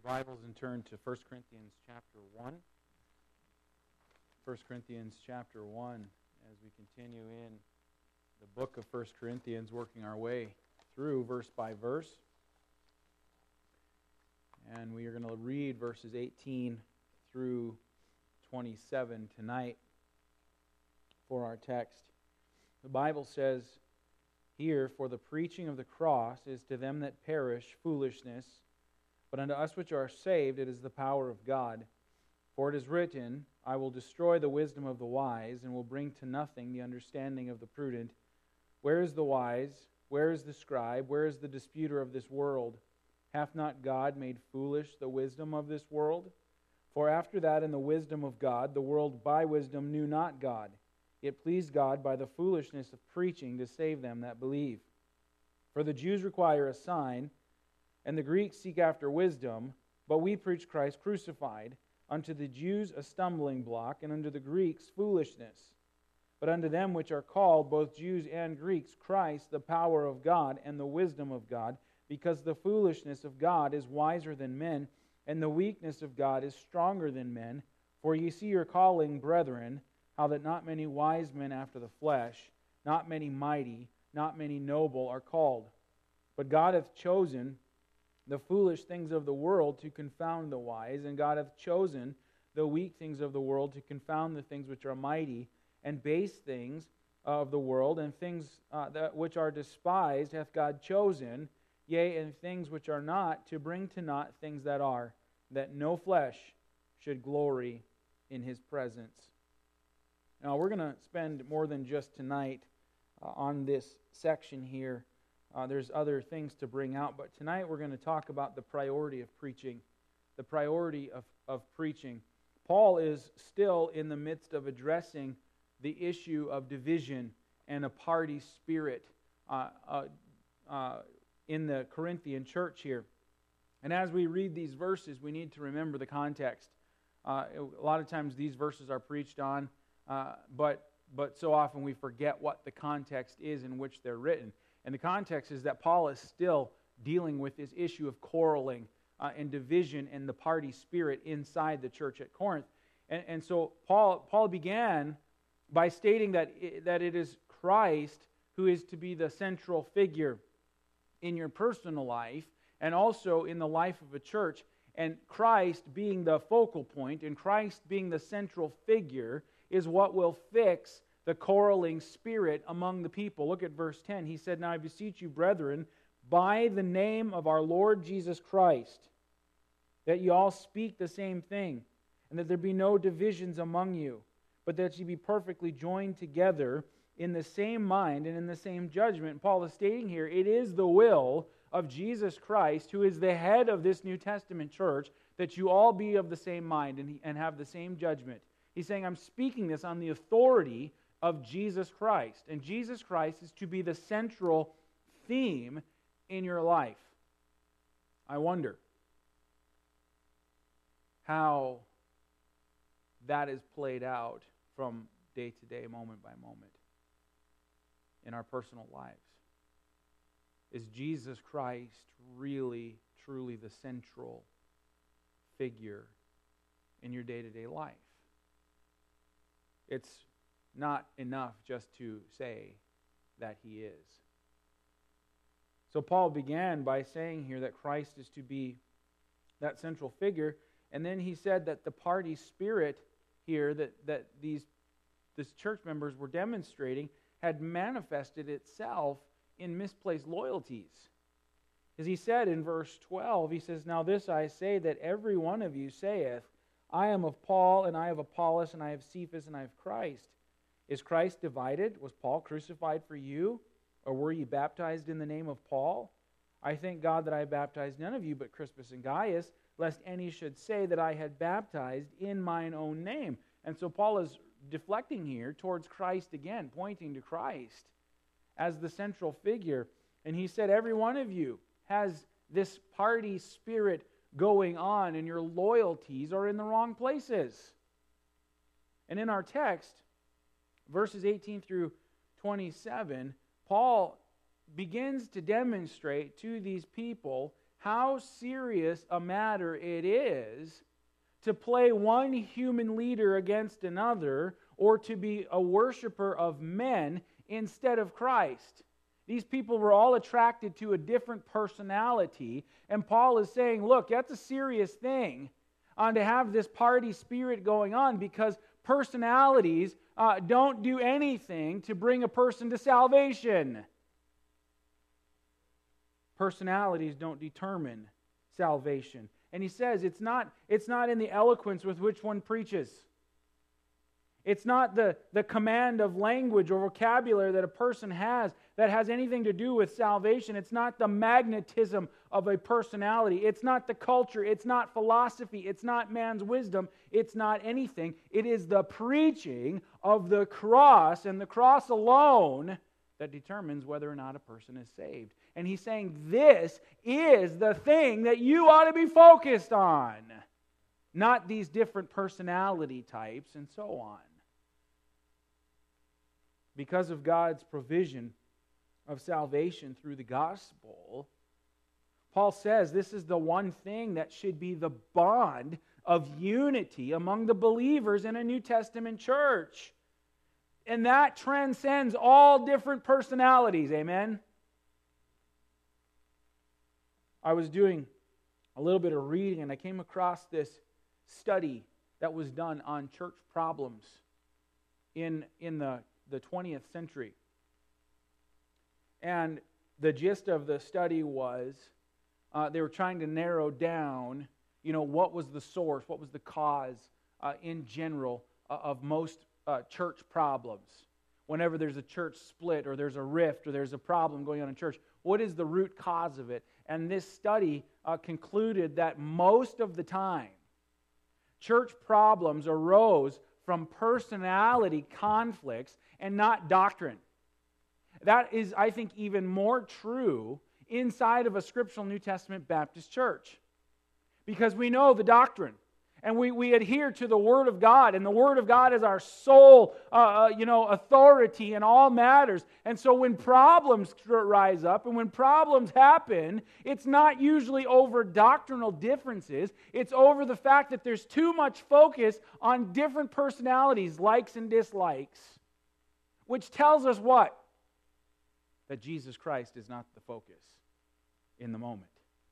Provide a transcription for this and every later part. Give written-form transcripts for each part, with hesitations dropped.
Bibles and turn to 1 Corinthians chapter 1. 1 Corinthians chapter 1, as we continue in the book of 1 Corinthians, working our way through verse by verse. And we are going to read verses 18 through 27 tonight for our text. The Bible says here, "For the preaching of the cross is to them that perish foolishness, but unto us which are saved it is the power of God. For it is written, I will destroy the wisdom of the wise, and will bring to nothing the understanding of the prudent. Where is the wise? Where is the scribe? Where is the disputer of this world? Hath not God made foolish the wisdom of this world? For after that in the wisdom of God, the world by wisdom knew not God. It pleased God by the foolishness of preaching to save them that believe. For the Jews require a sign, and the Greeks seek after wisdom, but we preach Christ crucified, unto the Jews a stumbling block, and unto the Greeks foolishness. But unto them which are called, both Jews and Greeks, Christ the power of God and the wisdom of God, because the foolishness of God is wiser than men, and the weakness of God is stronger than men. For ye see your calling, brethren, how that not many wise men after the flesh, not many mighty, not many noble are called. But God hath chosen the foolish things of the world to confound the wise, and God hath chosen the weak things of the world to confound the things which are mighty, and base things of the world, and things that which are despised hath God chosen, yea, and things which are not, to bring to naught things that are, that no flesh should glory in His presence." Now, we're going to spend more than just tonight on this section here. There's other things to bring out, but tonight we're going to talk about the priority of preaching. The priority of preaching. Paul is still in the midst of addressing the issue of division and a party spirit in the Corinthian church here. And as we read these verses, we need to remember the context. A lot of times these verses are preached on, but so often we forget what the context is in which they're written. And the context is that Paul is still dealing with this issue of quarreling and division and the party spirit inside the church at Corinth. And so Paul began by stating that it is Christ who is to be the central figure in your personal life and also in the life of a church. And Christ being the focal point and Christ being the central figure is what will fix the quarreling spirit among the people. Look at verse 10. He said, "Now I beseech you, brethren, by the name of our Lord Jesus Christ, that ye all speak the same thing, and that there be no divisions among you, but that ye be perfectly joined together in the same mind and in the same judgment." And Paul is stating here, it is the will of Jesus Christ, who is the head of this New Testament church, that you all be of the same mind and have the same judgment. He's saying, I'm speaking this on the authority of Jesus Christ. And Jesus Christ is to be the central theme in your life. I wonder how that is played out from day to day, moment by moment in our personal lives. Is Jesus Christ really, truly the central figure in your day-to-day life? It's not enough just to say that He is. So Paul began by saying here that Christ is to be that central figure, and then he said that the party spirit here that these church members were demonstrating had manifested itself in misplaced loyalties. As he said in verse 12, he says, "Now this I say, that every one of you saith, I am of Paul, and I have Apollos, and I have Cephas, and I have Christ. Is Christ divided? Was Paul crucified for you? Or were ye baptized in the name of Paul? I thank God that I baptized none of you but Crispus and Gaius, lest any should say that I had baptized in mine own name." And so Paul is deflecting here towards Christ again, pointing to Christ as the central figure. And he said, every one of you has this party spirit going on, and your loyalties are in the wrong places. And in our text, verses 18 through 27, Paul begins to demonstrate to these people how serious a matter it is to play one human leader against another, or to be a worshiper of men instead of Christ. These people were all attracted to a different personality, and Paul is saying, look, that's a serious thing to have this party spirit going on, because personalities don't do anything to bring a person to salvation. Personalities don't determine salvation. And he says it's not in the eloquence with which one preaches. It's not the command of language or vocabulary that a person has that has anything to do with salvation. It's not the magnetism of a personality. It's not the culture. It's not philosophy. It's not man's wisdom. It's not anything. It is the preaching of the cross, and the cross alone, that determines whether or not a person is saved. And he's saying this is the thing that you ought to be focused on, not these different personality types and so on. Because of God's provision of salvation through the gospel, Paul says this is the one thing that should be the bond of unity among the believers in a New Testament church. And that transcends all different personalities. Amen? I was doing a little bit of reading, and I came across this study that was done on church problems in the 20th century. And the gist of the study was they were trying to narrow down, what was the source, what was the cause in general of most church problems. Whenever there's a church split or there's a rift or there's a problem going on in church, what is the root cause of it? And this study concluded that most of the time, church problems arose from personality conflicts and not doctrine. That is, I think, even more true inside of a scriptural New Testament Baptist church. Because we know the doctrine, and we adhere to the Word of God, and the Word of God is our sole authority in all matters. And so when problems rise up and when problems happen, it's not usually over doctrinal differences. It's over the fact that there's too much focus on different personalities, likes and dislikes, which tells us what? That Jesus Christ is not the focus in the moment.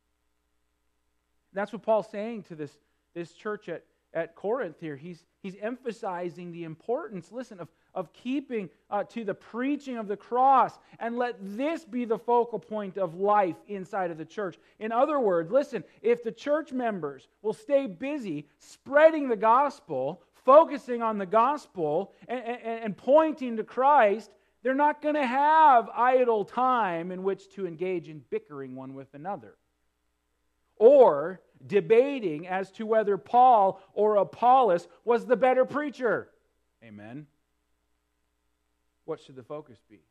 That's what Paul's saying to this church at Corinth here. He's emphasizing the importance, listen, of keeping to the preaching of the cross, and let this be the focal point of life inside of the church. In other words, listen, if the church members will stay busy spreading the gospel, focusing on the gospel, and pointing to Christ, they're not going to have idle time in which to engage in bickering one with another, or debating as to whether Paul or Apollos was the better preacher. Amen. What should the focus be?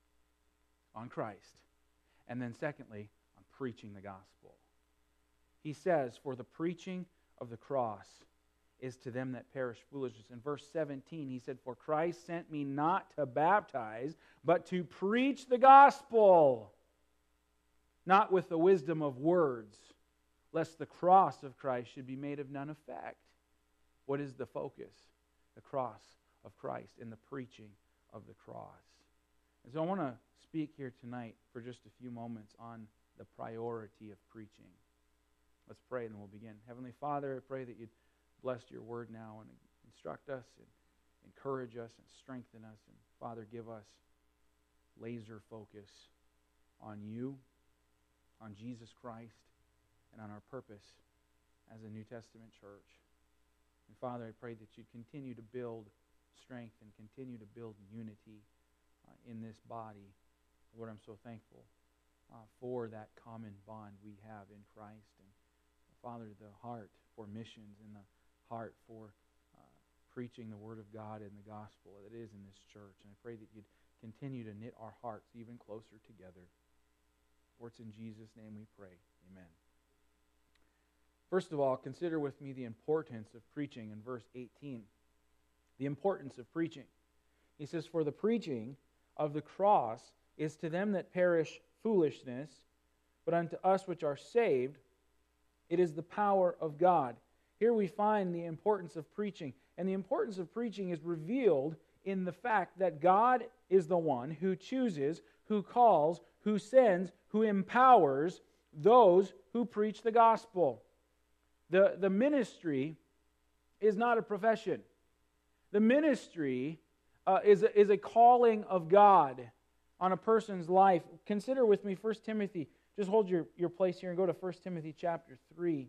On Christ. And then secondly, on preaching the gospel. He says, for the preaching of the cross is to them that perish foolishness. In verse 17, he said, for Christ sent me not to baptize, but to preach the gospel, not with the wisdom of words, lest the cross of Christ should be made of none effect. What is the focus? The cross of Christ and the preaching of the cross. And so I want to speak here tonight for just a few moments on the priority of preaching. Let's pray and then we'll begin. Heavenly Father, I pray that you'd bless your word now and instruct us and encourage us and strengthen us. And Father, give us laser focus on you, on Jesus Christ, and on our purpose as a New Testament church. And Father, I pray that you'd continue to build strength and continue to build unity in this body. Lord, I'm so thankful for that common bond we have in Christ. And Father, the heart for missions and the heart for preaching the Word of God and the gospel that is in this church. And I pray that you'd continue to knit our hearts even closer together. For it's in Jesus' name we pray. Amen. First of all, consider with me the importance of preaching in verse 18. The importance of preaching. He says, for the preaching of the cross is to them that perish foolishness, but unto us which are saved, it is the power of God. Here we find the importance of preaching. And the importance of preaching is revealed in the fact that God is the one who chooses, who calls, who sends, who empowers those who preach the gospel. The ministry is not a profession. The ministry is a calling of God on a person's life. Consider with me 1 Timothy. Just hold your place here and go to 1 Timothy chapter 3.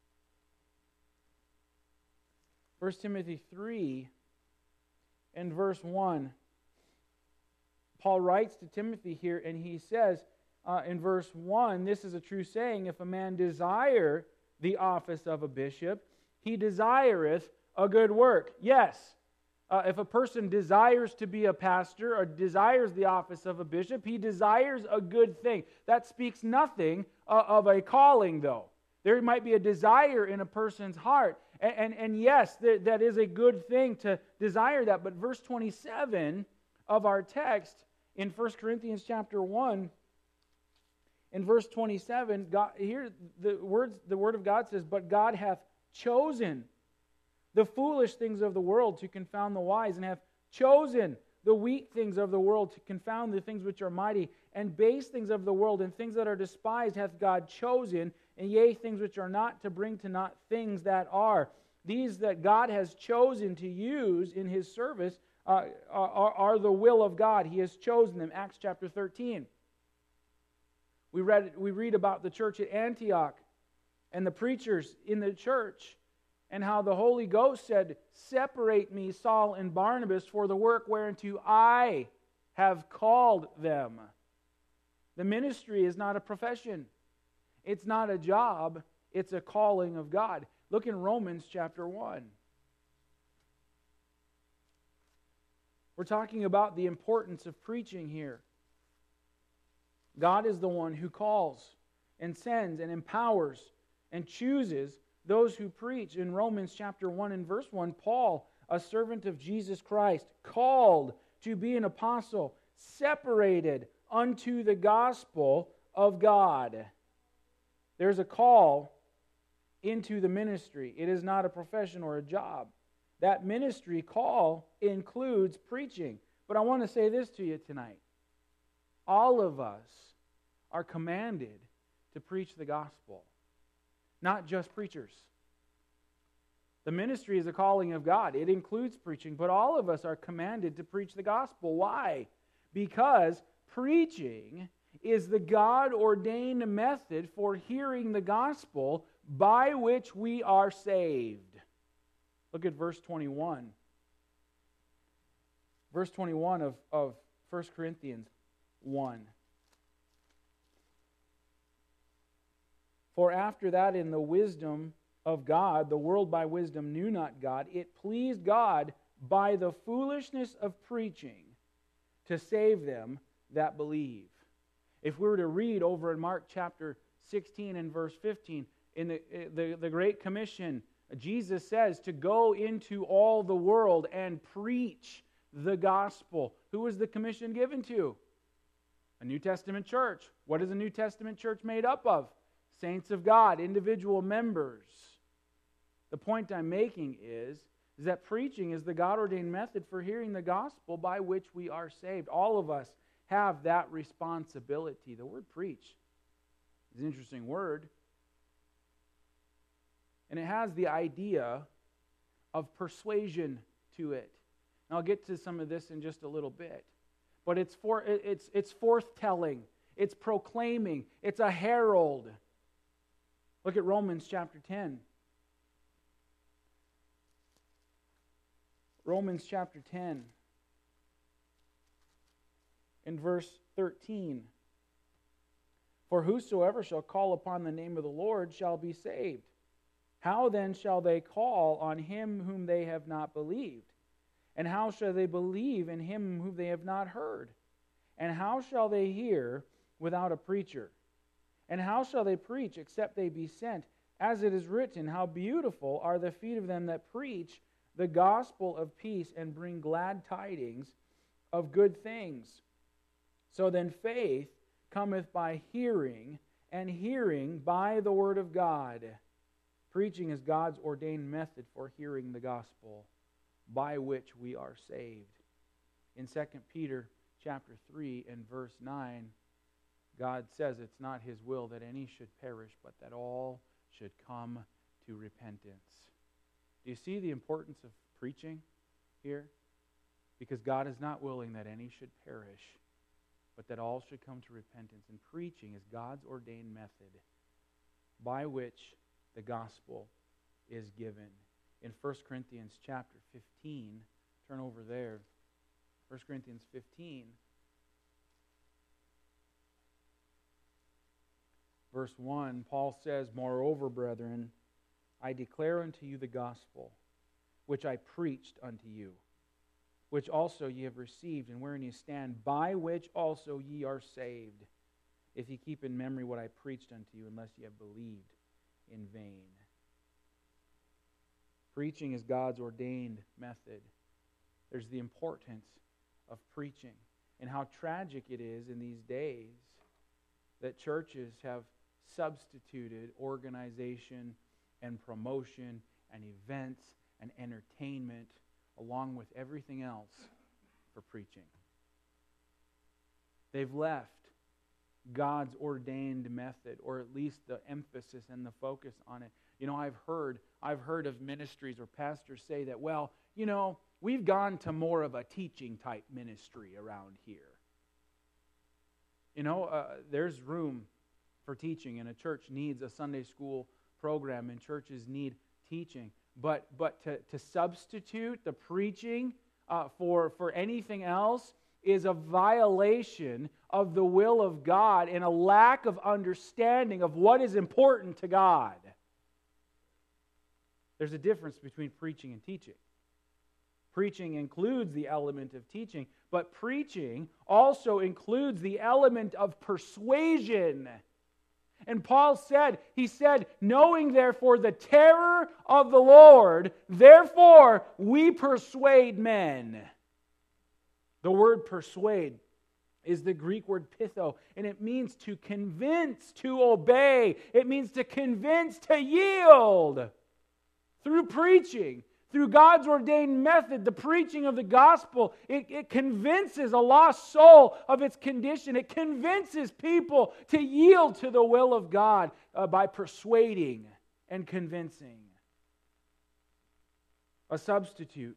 1 Timothy 3 and verse 1. Paul writes to Timothy here, and he says in verse 1, this is a true saying, if a man desire the office of a bishop, he desireth a good work. Yes, if a person desires to be a pastor or desires the office of a bishop, he desires a good thing. That speaks nothing of a calling, though. There might be a desire in a person's heart. And yes, that is a good thing to desire that. But verse 27 of our text in 1 Corinthians chapter 1, in verse 27, here the word of God says, but God hath chosen the foolish things of the world to confound the wise, and hath chosen the weak things of the world to confound the things which are mighty, and base things of the world and things that are despised hath God chosen, and yea, things which are not, to bring to naught things that are. These that God has chosen to use in His service are the will of God. He has chosen them. Acts chapter 13. We read about the church at Antioch and the preachers in the church, and how the Holy Ghost said, separate me, Saul and Barnabas, for the work whereunto I have called them. The ministry is not a profession. It's not a job. It's a calling of God. Look in Romans chapter 1. We're talking about the importance of preaching here. God is the one who calls and sends and empowers and chooses those who preach. In Romans chapter 1 and verse 1, Paul, a servant of Jesus Christ, called to be an apostle, separated unto the gospel of God. There's a call into the ministry. It is not a profession or a job. That ministry call includes preaching. But I want to say this to you tonight. All of us are commanded to preach the gospel. Not just preachers. The ministry is a calling of God. It includes preaching, but all of us are commanded to preach the gospel. Why? Because preaching is the God-ordained method for hearing the gospel by which we are saved. Look at verse 21. Verse 21 of 1 Corinthians 1. For after that, in the wisdom of God, the world by wisdom knew not God. It pleased God by the foolishness of preaching to save them that believe. If we were to read over in Mark chapter 16 and verse 15, in the Great Commission, Jesus says to go into all the world and preach the gospel. Who was the commission given to? A New Testament church. What is a New Testament church made up of? Saints of God, individual members. The point I'm making is that preaching is the God-ordained method for hearing the gospel by which we are saved. All of us have that responsibility. The word preach is an interesting word. And it has the idea of persuasion to it. And I'll get to some of this in just a little bit. But it's forthtelling. It's proclaiming. It's a herald. Look at Romans chapter 10. Romans chapter 10 in verse 13. For whosoever shall call upon the name of the Lord shall be saved. How then shall they call on him whom they have not believed? And how shall they believe in him whom they have not heard? And how shall they hear without a preacher? And how shall they preach except they be sent? As it is written, how beautiful are the feet of them that preach the gospel of peace and bring glad tidings of good things. So then faith cometh by hearing, and hearing by the word of God. Preaching is God's ordained method for hearing the gospel, by which we are saved. In 2 Peter chapter 3 and verse 9, God says it's not His will that any should perish, but that all should come to repentance. Do you see the importance of preaching here? Because God is not willing that any should perish, but that all should come to repentance. And preaching is God's ordained method by which the gospel is given. In 1 Corinthians chapter 15, turn over there. 1 Corinthians 15, verse 1, Paul says, "Moreover, brethren, I declare unto you the gospel, which I preached unto you, which also ye have received, and wherein ye stand, by which also ye are saved, if ye keep in memory what I preached unto you, unless ye have believed in vain." Preaching is God's ordained method. There's the importance of preaching, and how tragic it is in these days that churches have substituted organization and promotion and events and entertainment along with everything else for preaching. They've left God's ordained method, or at least the emphasis and the focus on it. You know, I've heard of ministries or pastors say that, well, you know, we've gone to more of a teaching type ministry around here. You know, there's room for teaching, and a church needs a Sunday school program, and churches need teaching. But to substitute the preaching for anything else is a violation of the will of God and a lack of understanding of what is important to God. There's a difference between preaching and teaching. Preaching includes the element of teaching, but preaching also includes the element of persuasion. And Paul said, knowing therefore the terror of the Lord, therefore we persuade men. The word persuade is the Greek word pitho, and it means to convince, to obey. It means to convince, to yield. Through preaching, through God's ordained method, the preaching of the gospel, it convinces a lost soul of its condition. It convinces people to yield to the will of God by persuading and convincing. A substitute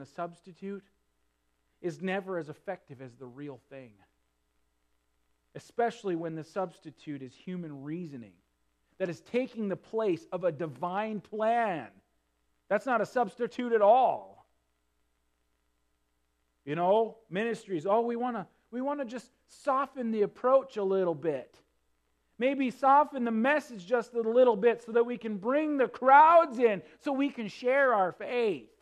is never as effective as the real thing, especially when the substitute is human reasoning that is taking the place of a divine plan. That's not a substitute at all. You know, ministries, we want to just soften the approach a little bit. Maybe soften the message just a little bit so that we can bring the crowds in, so we can share our faith.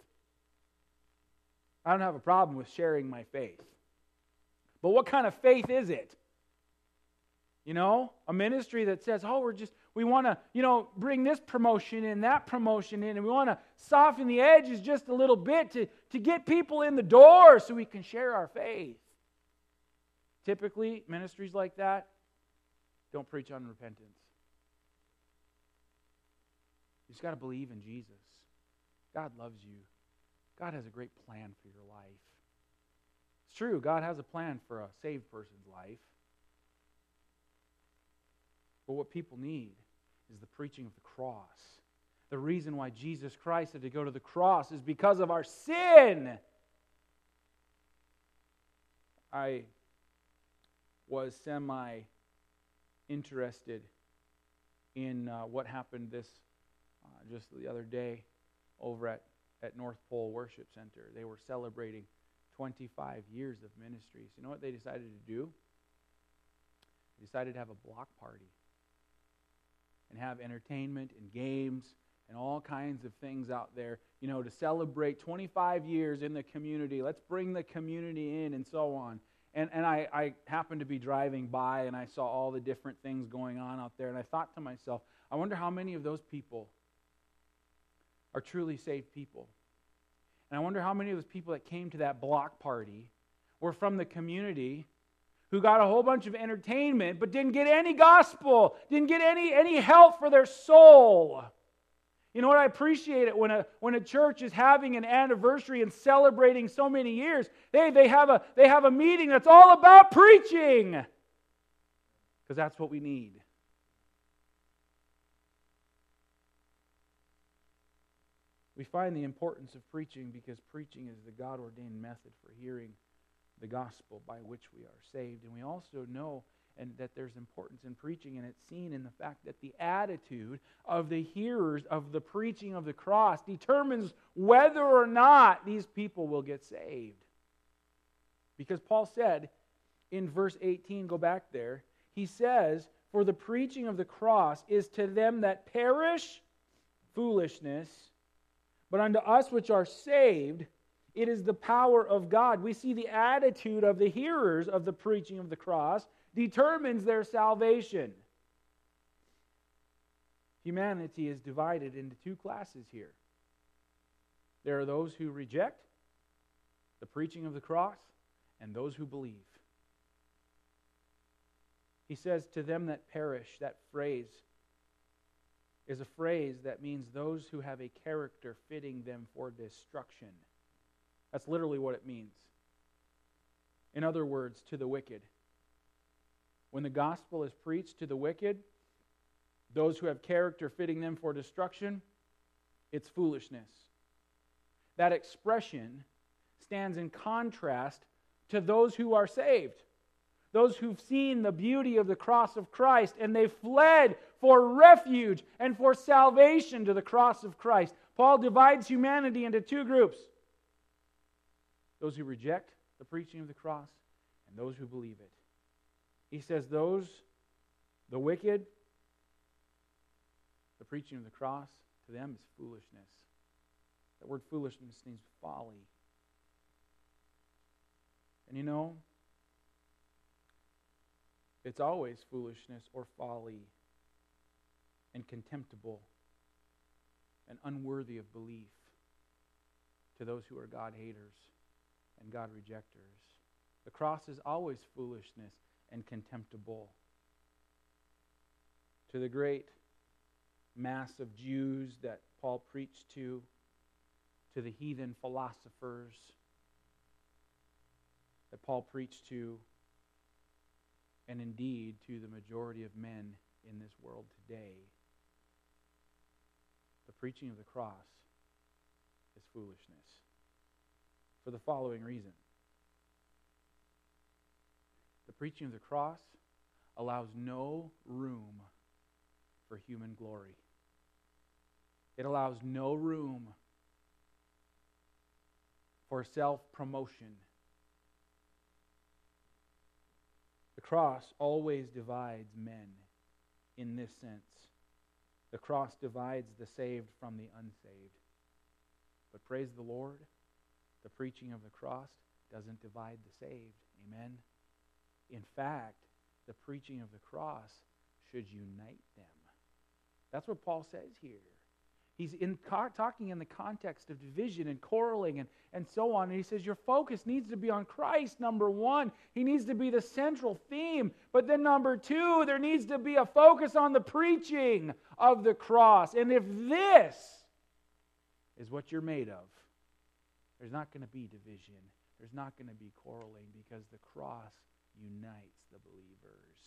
I don't have a problem with sharing my faith. But what kind of faith is it? You know, a ministry that says, we want to, bring this promotion in, that promotion in, and we want to soften the edges just a little bit to get people in the door so we can share our faith. Typically, ministries like that don't preach on repentance. You just got to believe in Jesus. God loves you. God has a great plan for your life. It's true, God has a plan for a saved person's life. But what people need is the preaching of the cross. The reason why Jesus Christ had to go to the cross is because of our sin. I was semi-interested in what happened just the other day over at North Pole Worship Center. They were celebrating 25 years of ministries. You know what they decided to do? They decided to have a block party and have entertainment and games and all kinds of things out there, to celebrate 25 years in the community. Let's bring the community in and so on. And I happened to be driving by and I saw all the different things going on out there, and I thought to myself, I wonder how many of those people are truly saved people. And I wonder how many of those people that came to that block party were from the community who got a whole bunch of entertainment but didn't get any gospel, didn't get any help for their soul. You know what? I appreciate it when a church is having an anniversary and celebrating so many years. They have a meeting that's all about preaching, because that's what we need. We find the importance of preaching because preaching is the God-ordained method for hearing the gospel by which we are saved. And we also know that there's importance in preaching, and it's seen in the fact that the attitude of the hearers of the preaching of the cross determines whether or not these people will get saved. Because Paul said in verse 18, go back there, he says, "For the preaching of the cross is to them that perish foolishness, but unto us which are saved, it is the power of God." We see the attitude of the hearers of the preaching of the cross determines their salvation. Humanity is divided into two classes here. There are those who reject the preaching of the cross and those who believe. He says, "to them that perish." That phrase is a phrase that means those who have a character fitting them for destruction. That's literally what it means. In other words, to the wicked. When the gospel is preached to the wicked, those who have character fitting them for destruction, it's foolishness. That expression stands in contrast to those who are saved. Those who've seen the beauty of the cross of Christ and they fled for refuge and for salvation to the cross of Christ. Paul divides humanity into two groups. Those who reject the preaching of the cross and those who believe it. He says the wicked, the preaching of the cross, to them is foolishness. That word foolishness means folly. And you know, it's always foolishness or folly and contemptible and unworthy of belief to those who are God haters and God rejectors. The cross is always foolishness and contemptible to the great mass of Jews that Paul preached to the heathen philosophers that Paul preached to, and indeed to the majority of men in this world today. The preaching of the cross is foolishness for the following reason. The preaching of the cross allows no room for human glory. It allows no room for self-promotion. The cross always divides men in this sense. The cross divides the saved from the unsaved. But praise the Lord, the preaching of the cross doesn't divide the saved. Amen? In fact, the preaching of the cross should unite them. That's what Paul says here. He's talking in the context of division and quarreling and so on. And he says your focus needs to be on Christ, number one. He needs to be the central theme. But then number two, there needs to be a focus on the preaching of the cross. And if this is what you're made of, there's not going to be division. There's not going to be quarreling because the cross unites the believers.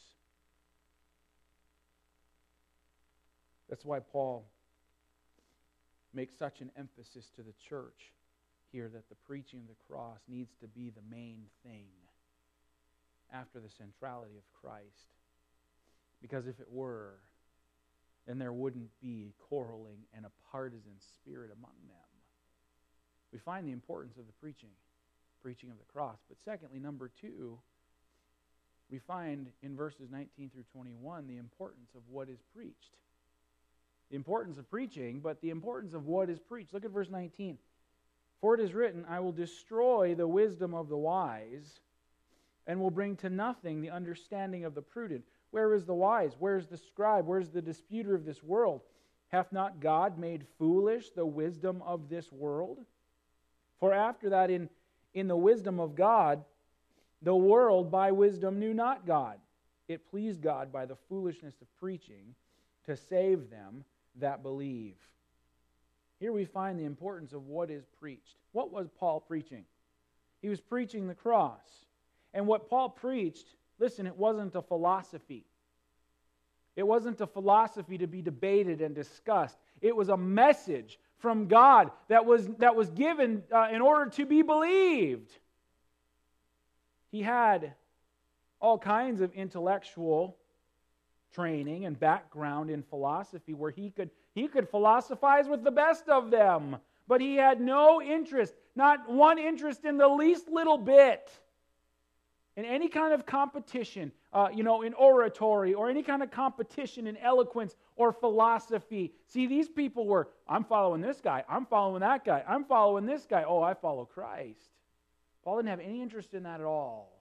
That's why Paul makes such an emphasis to the church here that the preaching of the cross needs to be the main thing after the centrality of Christ. Because if it were, then there wouldn't be quarreling and a partisan spirit among them. We find the importance of the preaching of the cross. But secondly, number two, we find in verses 19 through 21 the importance of what is preached. The importance of preaching, but the importance of what is preached. Look at verse 19. For it is written, I will destroy the wisdom of the wise, and will bring to nothing the understanding of the prudent. Where is the wise? Where is the scribe? Where is the disputer of this world? Hath not God made foolish the wisdom of this world? For after that, in the wisdom of God, The world by wisdom knew not God. It pleased God by the foolishness of preaching to save them that believe. Here we find the importance of what is preached. What was Paul preaching? He was preaching the cross. And what Paul preached, listen, it wasn't a philosophy. It wasn't a philosophy to be debated and discussed. It was a message from God that was given in order to be believed. He had all kinds of intellectual training and background in philosophy where he could philosophize with the best of them. But he had no interest, not one interest in the least little bit, in any kind of competition, in oratory or any kind of competition in eloquence or philosophy. See, these people were, I'm following this guy, I'm following that guy, I'm following this guy. Oh, I follow Christ. Paul didn't have any interest in that at all.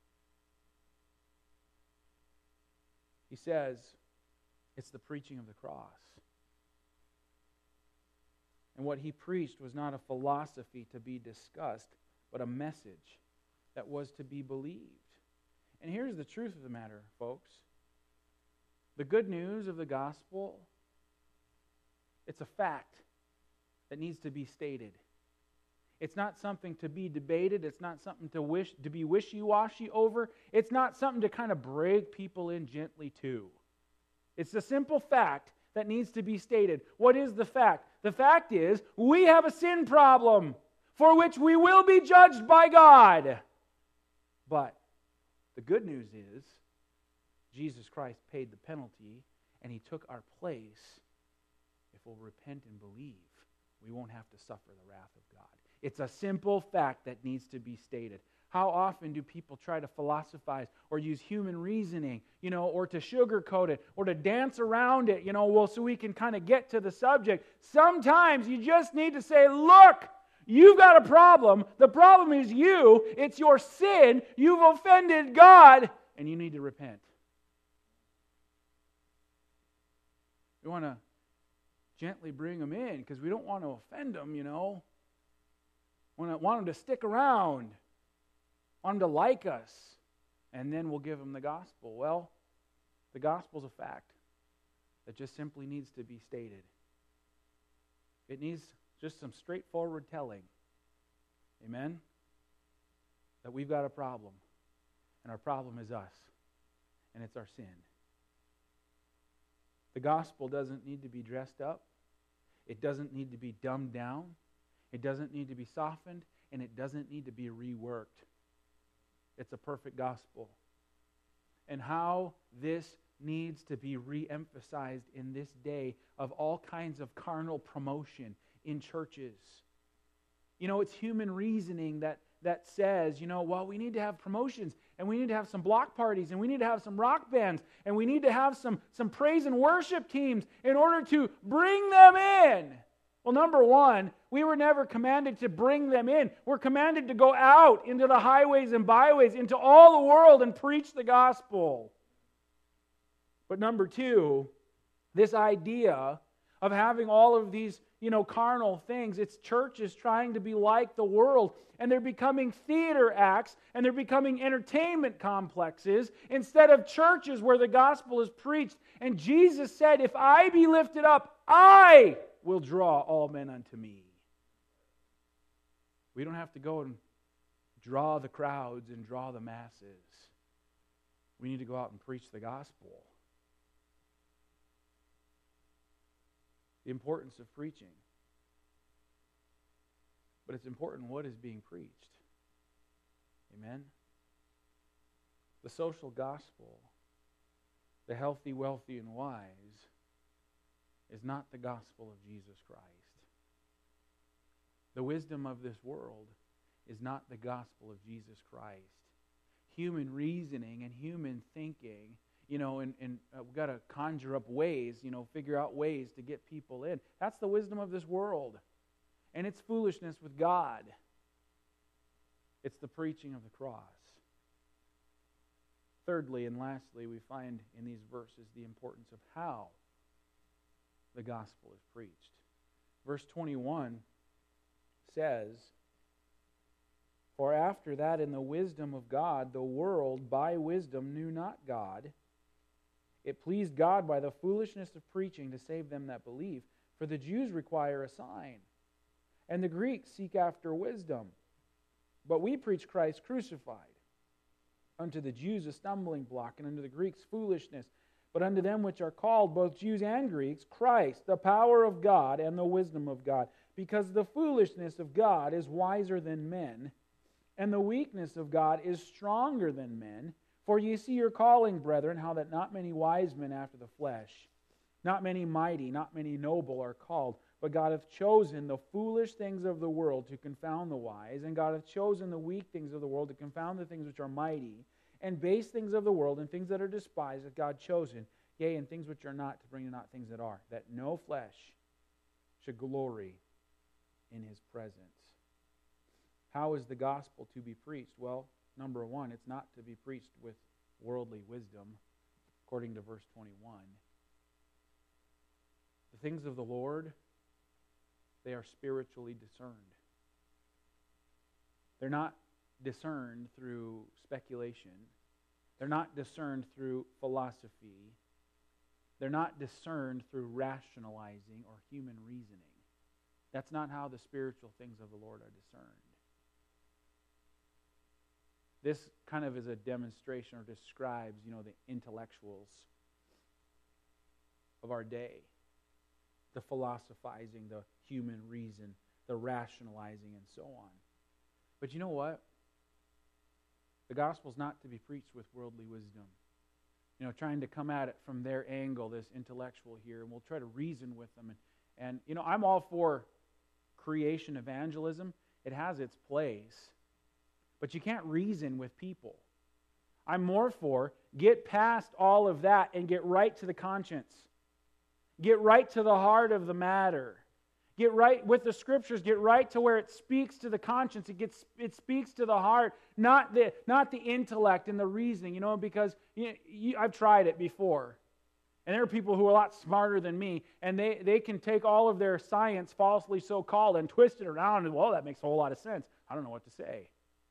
He says, it's the preaching of the cross. And what he preached was not a philosophy to be discussed, but a message that was to be believed. And here's the truth of the matter, folks. The good news of the gospel, it's a fact that needs to be stated. It's not something to be debated. It's not something to be wishy-washy over. It's not something to kind of break people in gently to. It's a simple fact that needs to be stated. What is the fact? The fact is, we have a sin problem for which we will be judged by God. But the good news is, Jesus Christ paid the penalty, and He took our place. If we'll repent and believe, we won't have to suffer the wrath of God. It's a simple fact that needs to be stated. How often do people try to philosophize or use human reasoning, or to sugarcoat it, or to dance around it, so we can kind of get to the subject? Sometimes you just need to say, look, you've got a problem. The problem is you. It's your sin. You've offended God, and you need to repent. We want to gently bring them in because we don't want to offend them, Want them to stick around. Want them to like us. And then we'll give them the gospel. Well, the gospel's a fact that just simply needs to be stated. It needs just some straightforward telling. Amen? That we've got a problem. And our problem is us. And it's our sin. The gospel doesn't need to be dressed up. It doesn't need to be dumbed down. It doesn't need to be softened. And it doesn't need to be reworked. It's a perfect gospel. And how this needs to be re-emphasized in this day of all kinds of carnal promotion in churches. It's human reasoning that says, we need to have promotions, and we need to have some block parties, and we need to have some rock bands, and we need to have some praise and worship teams in order to bring them in. Well, number one, we were never commanded to bring them in. We're commanded to go out into the highways and byways, into all the world, and preach the gospel. But number two, this idea of having all of these, carnal things, it's churches trying to be like the world, and they're becoming theater acts, and they're becoming entertainment complexes, instead of churches where the gospel is preached. And Jesus said, if I be lifted up, I will draw all men unto me. We don't have to go and draw the crowds and draw the masses. We need to go out and preach the gospel. The importance of preaching. But it's important what is being preached. Amen? The social gospel, the healthy, wealthy, and wise, is not the gospel of Jesus Christ. The wisdom of this world is not the gospel of Jesus Christ. Human reasoning and human thinking, and we've got to conjure up ways, figure out ways to get people in. That's the wisdom of this world. And it's foolishness with God. It's the preaching of the cross. Thirdly and lastly, we find in these verses the importance of how the gospel is preached. Verse 21 says, For after that, in the wisdom of God, the world by wisdom knew not God. It pleased God by the foolishness of preaching to save them that believe. For the Jews require a sign, and the Greeks seek after wisdom. But we preach Christ crucified. Unto the Jews a stumbling block, and unto the Greeks foolishness. But unto them which are called, both Jews and Greeks, Christ, the power of God and the wisdom of God. Because the foolishness of God is wiser than men, and the weakness of God is stronger than men. For ye see your calling, brethren, how that not many wise men after the flesh, not many mighty, not many noble are called. But God hath chosen the foolish things of the world to confound the wise, and God hath chosen the weak things of the world to confound the things which are mighty, and base things of the world, and things that are despised hath God chosen, yea, and things which are not, to bring to naught things that are, that no flesh should glory in his presence. How is the gospel to be preached? Well, number one, it's not to be preached with worldly wisdom, according to verse 21. The things of the Lord, they are spiritually discerned. They're not discerned through speculation. They're not discerned through philosophy. They're not discerned through rationalizing or human reasoning. That's not how the spiritual things of the Lord are discerned. This kind of is a demonstration or describes, the intellectuals of our day. The philosophizing, the human reason, the rationalizing, and so on. But you know what? The gospel's not to be preached with worldly wisdom. Trying to come at it from their angle, this intellectual here, and we'll try to reason with them. And I'm all for creation evangelism. It has its place. But you can't reason with people. I'm more for get past all of that and get right to the conscience. Get right to the heart of the matter. Get right with the Scriptures. Get right to where it speaks to the conscience. It speaks to the heart, not the intellect and the reasoning. Because I've tried it before, and there are people who are a lot smarter than me, and they can take all of their science, falsely so called, and twist it around. And well, that makes a whole lot of sense. I don't know what to say.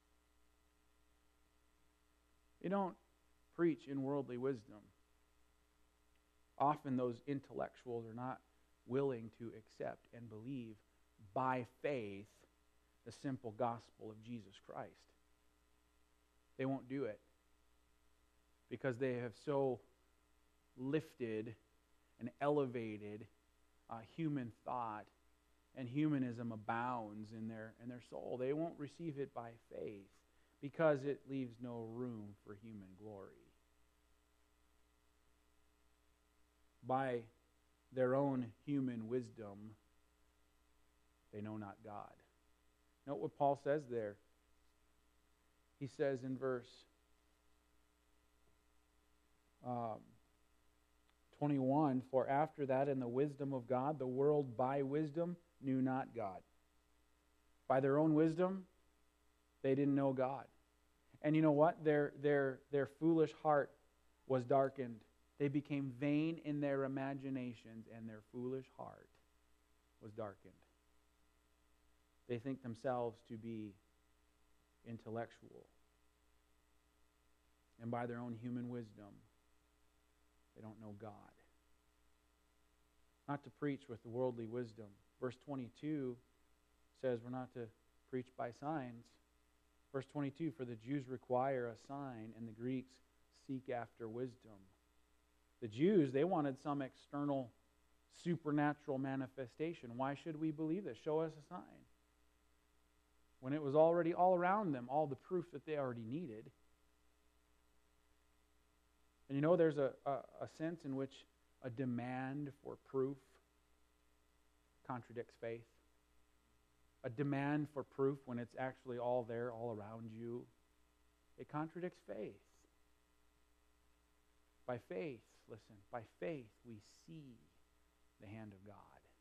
You don't preach in worldly wisdom. Often those intellectuals are not willing to accept and believe by faith the simple gospel of Jesus Christ. They won't do it because they have so lifted and elevated human thought, and humanism abounds in their soul. They won't receive it by faith because it leaves no room for human glory. By their own human wisdom, they know not God. Note what Paul says there. He says in verse 21, for after that in the wisdom of God, the world by wisdom knew not God. By their own wisdom, they didn't know God. And you know what? Their foolish heart was darkened. They became vain in their imaginations, and their foolish heart was darkened. They think themselves to be intellectual. And by their own human wisdom, they don't know God. Not to preach with the worldly wisdom. Verse 22 says we're not to preach by signs. Verse 22, for the Jews require a sign, and the Greeks seek after wisdom. The Jews, they wanted some external supernatural manifestation. Why should we believe this? Show us a sign. When it was already all around them, all the proof that they already needed. And there's a sense in which a demand for proof contradicts faith. A demand for proof when it's actually all there, all around you, it contradicts faith. By faith, listen, by faith we see the hand of God.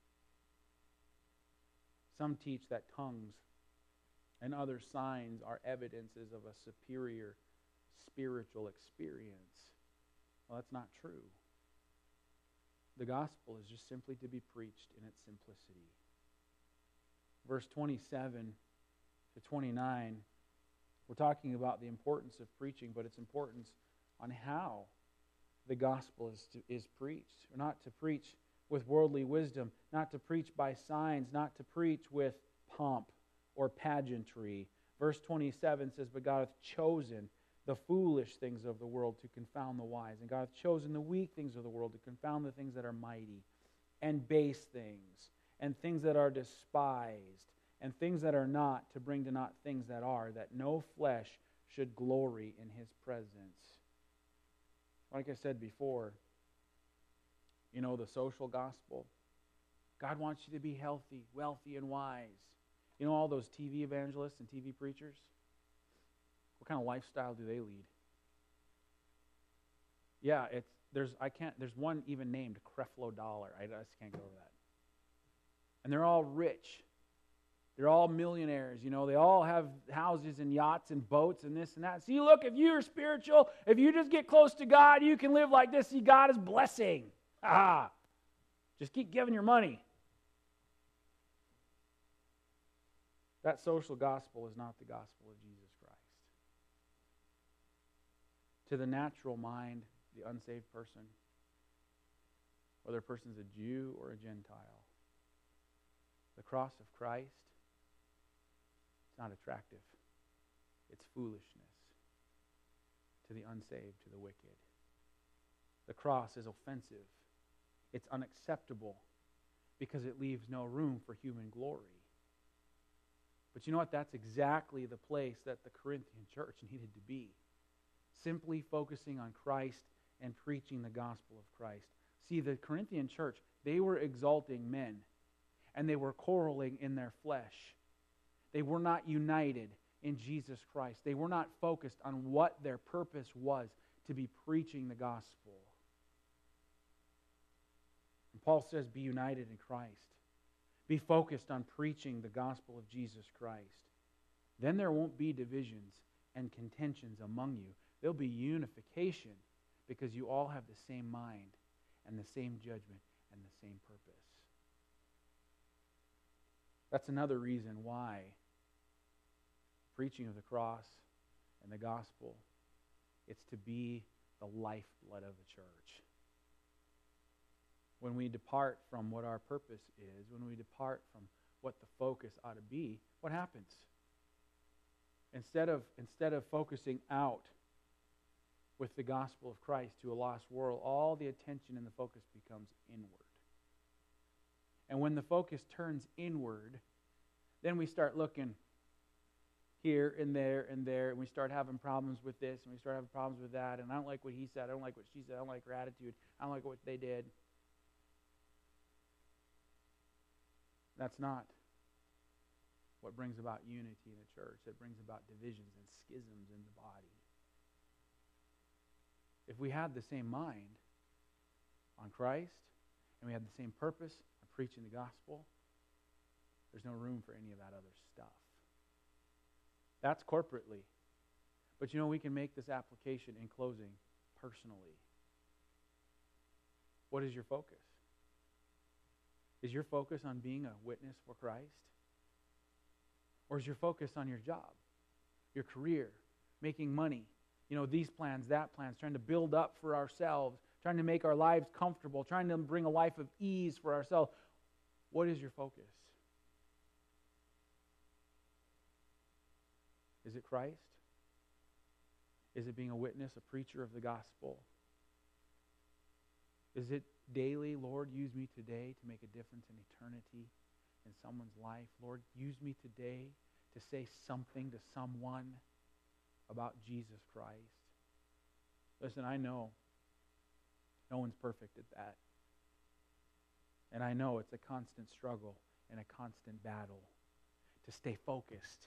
Some teach that tongues and other signs are evidences of a superior spiritual experience. Well, that's not true. The gospel is just simply to be preached in its simplicity. Verse 27 to 29 We're talking about the importance of preaching, but its importance on how the gospel is preached. We're not to preach with worldly wisdom, not to preach by signs, not to preach with pomp or pageantry. Verse 27 says, "But God hath chosen the foolish things of the world to confound the wise. And God hath chosen the weak things of the world to confound the things that are mighty, and base things, and things that are despised, and things that are not, to bring to naught things that are, that no flesh should glory in His presence." Like I said before, the social gospel. God wants you to be healthy, wealthy, and wise. All those TV evangelists and TV preachers? What kind of lifestyle do they lead? Yeah, there's one even named Creflo Dollar. I just can't get over that. And they're all rich. They're all millionaires. They all have houses and yachts and boats and this and that. See, look, if you're spiritual, if you just get close to God, you can live like this. See, God is blessing. Just keep giving your money. That social gospel is not the gospel of Jesus Christ. To the natural mind, the unsaved person, whether a person's a Jew or a Gentile, the cross of Christ, it's not attractive. It's foolishness to the unsaved, to the wicked. The cross is offensive. It's unacceptable because it leaves no room for human glory. But you know what? That's exactly the place that the Corinthian church needed to be. Simply focusing on Christ and preaching the gospel of Christ. See, the Corinthian church, they were exalting men, and they were quarreling in their flesh. They were not united in Jesus Christ. They were not focused on what their purpose was, to be preaching the gospel. And Paul says, be united in Christ. Be focused on preaching the gospel of Jesus Christ. Then there won't be divisions and contentions among you. There'll be unification because you all have the same mind and the same judgment and the same purpose. That's another reason why preaching of the cross and the gospel, it's to be the lifeblood of the church. When we depart from what our purpose is, when we depart from what the focus ought to be, what happens? Instead of focusing out with the gospel of Christ to a lost world, all the attention and the focus becomes inward. And when the focus turns inward, then we start looking here and there, and we start having problems with this, and we start having problems with that, and I don't like what he said, I don't like what she said, I don't like her attitude, I don't like what they did. That's not what brings about unity in the church. That brings about divisions and schisms in the body. If we had the same mind on Christ, and we had the same purpose of preaching the gospel, there's no room for any of that other stuff. That's corporately. But we can make this application in closing personally. What is your focus? Is your focus on being a witness for Christ? Or is your focus on your job, your career, making money? These plans, that plans, trying to build up for ourselves, trying to make our lives comfortable, trying to bring a life of ease for ourselves. What is your focus? Is it Christ? Is it being a witness, a preacher of the gospel? Is it daily, Lord, use me today to make a difference in eternity in someone's life? Lord, use me today to say something to someone about Jesus Christ. Listen, I know no one's perfect at that. And I know it's a constant struggle and a constant battle to stay focused.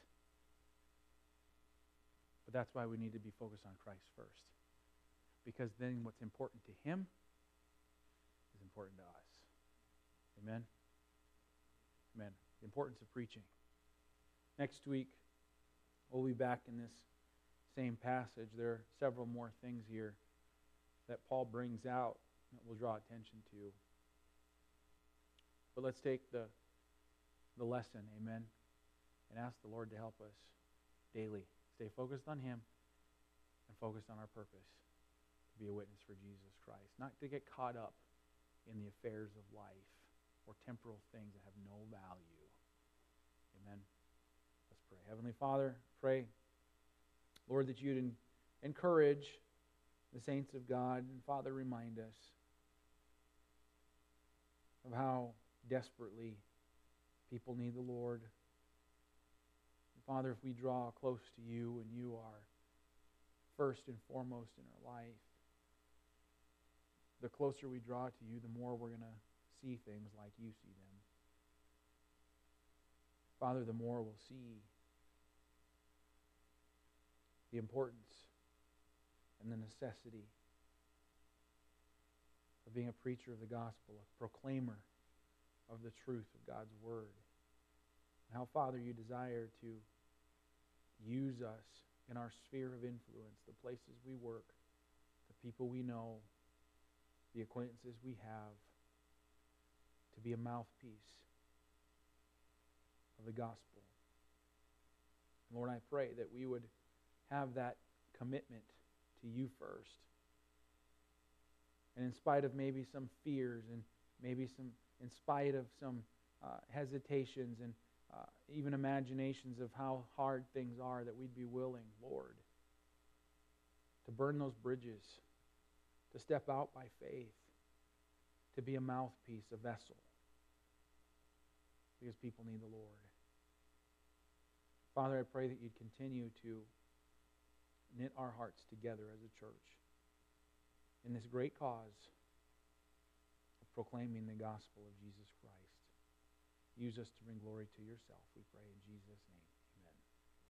But that's why we need to be focused on Christ first. Because then what's important to Him is important to us. Amen? Amen. The importance of preaching. Next week, we'll be back in this same passage. There are several more things here that Paul brings out that we'll draw attention to. But let's take the lesson, amen, and ask the Lord to help us daily stay focused on Him and focused on our purpose to be a witness for Jesus Christ. Not to get caught up in the affairs of life or temporal things that have no value. Amen. Let's pray. Heavenly Father, pray, Lord, that you'd encourage the saints of God. And Father, remind us of how desperately people need the Lord. And Father, if we draw close to you and you are first and foremost in our life, the closer we draw to you, the more we're going to see things like you see them. Father, the more we'll see the importance and the necessity of being a preacher of the gospel, a proclaimer of the truth of God's word. And how, Father, you desire to use us in our sphere of influence, the places we work, the people we know, the acquaintances we have, to be a mouthpiece of the gospel. And Lord, I pray that we would have that commitment to you first. And in spite of maybe some fears and maybe in spite of some hesitations and even imaginations of how hard things are, that we'd be willing, Lord, to burn those bridges, to step out by faith, to be a mouthpiece, a vessel, because people need the Lord. Father, I pray that you'd continue to knit our hearts together as a church in this great cause of proclaiming the gospel of Jesus Christ. Use us to bring glory to yourself, we pray in Jesus' name.